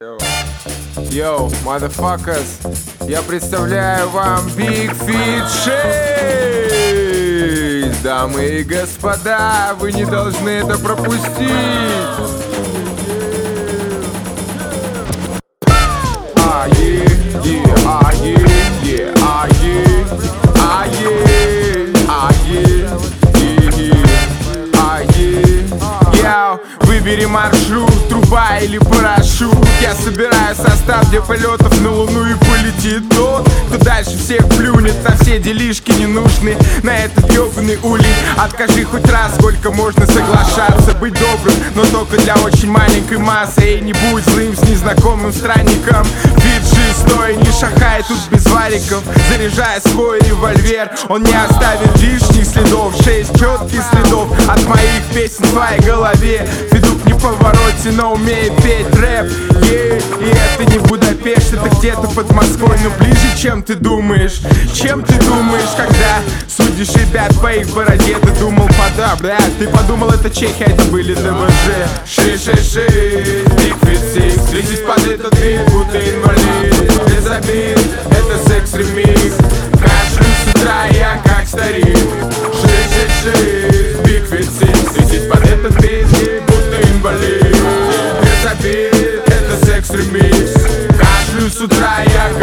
Йоу, motherfuckers, я представляю вам Big Feat 6. Дамы и господа, вы не должны это пропустить. Выбери маршрут, труба или парашют. Я собираю состав для полетов на Луну, и полетит тот, кто дальше всех плюнет на все делишки ненужные, на этот ёбаный улей. Откажи хоть раз, сколько можно соглашаться быть добрым, но только для очень маленькой массы. И не будь злым с незнакомым странником. Вид шестой, не шахай тут без вариков. Заряжая свой револьвер, он не оставит лишних следов. 6 четких следов от моих песен в твоей голове. Веду к неповороте, но умею петь рэп. И это не Будапешт, это где-то под Москвой, но ближе, чем ты думаешь. Чем ты думаешь, когда судишь ребят по их бороде? Ты думал, блядь, ты подумал, это чехи, а это были ДВЖ. 666, Big Feat 6. Слезись под этот бит, будто инвалид. Без обид, это секс-ремикс. Кашлю с утра, я как старик. 666, Big Feat 6. Слезись под этот бит, будто инвалид. Без обид, это секс-ремикс. Кашлю с утра, я